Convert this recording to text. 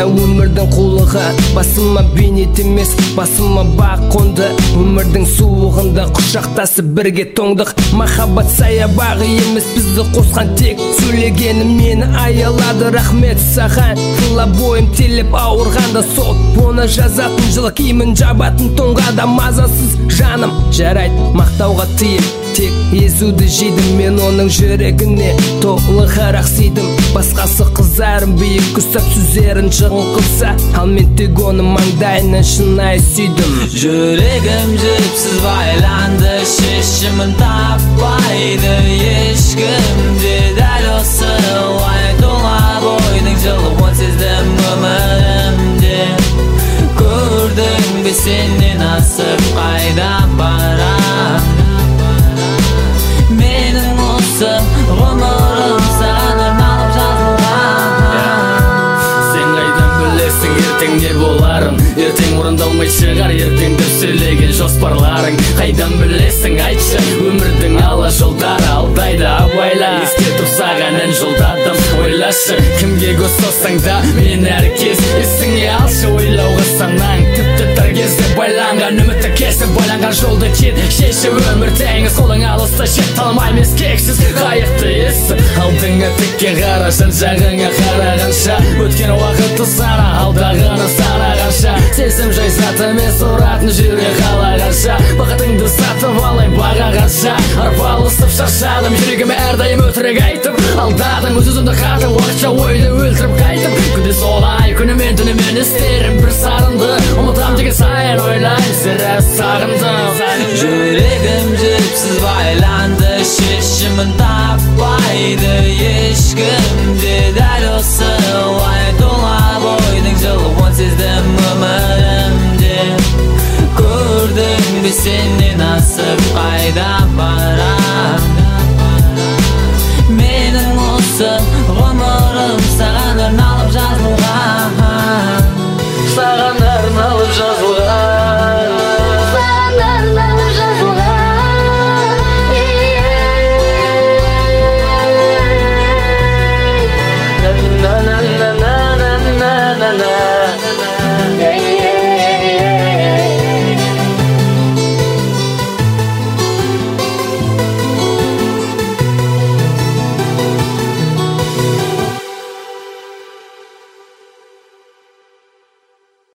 өмірдің қулығы. Басыма бейнет емес, басыма бақ қонды. Өмірдің суығында құшақтасып бірге тоңдық. Махаббат саябағы емес, бізді қосқан тек сөйлегені мені аялады. Рахмет саған, қыла бойым телеп ауырғанда сот оны жазатын жылы киімін жабатын тоңға да мазасыз жаным. Жарайды мақтауға тыйым, тек езуді жейдім. Мен оның жүрегіне толық арақ сүйдім. Басқасы қызарым биік ұстап сөздерін шығын қылса, ал мен тек оны маңдайынан шынайы сүйдім. Жүрегім жіпсіз байланды, шешімін таппайды ешкімде. Дәл осылай тола бойдың жылуын сездім өмірімде. Көрдің бе сенен асып қайда барам? Менің осы ғұмырым саған арналып жазылған. Сен қайдан білесің ертең не боларын? Ертең орындалмай шығар ертең деп сөйлеген жоспарларың. Қайдан білесің айтшы, өмірдің ала жолдары алдайды абайла. Ескертіп саған ән жолдадым, ойлашы, кімге көз тосаң да мені әркез есіңе алшы. Ойлауға санаң тіпті тар кезде байланған үмітті кесіп байланған жолды кет. Шешіп өмір теңіз қолың алыста жет алмай емес кексіз қайықты есі. Алдыңа тікке қара, жан жағыңа қарағанша, өткен уақытты сара, алдағаны санағанша. Сезім жайсаты мен сұратын жүрек қалағанша, бақытыңды сатып алай бағағанша. Арпалысып шаршадым, жүрегіме әрдайым өтірік айтып алдадың. Өз-өзімді қатып уақытша ойды өлтіріп қайтып, күнде сол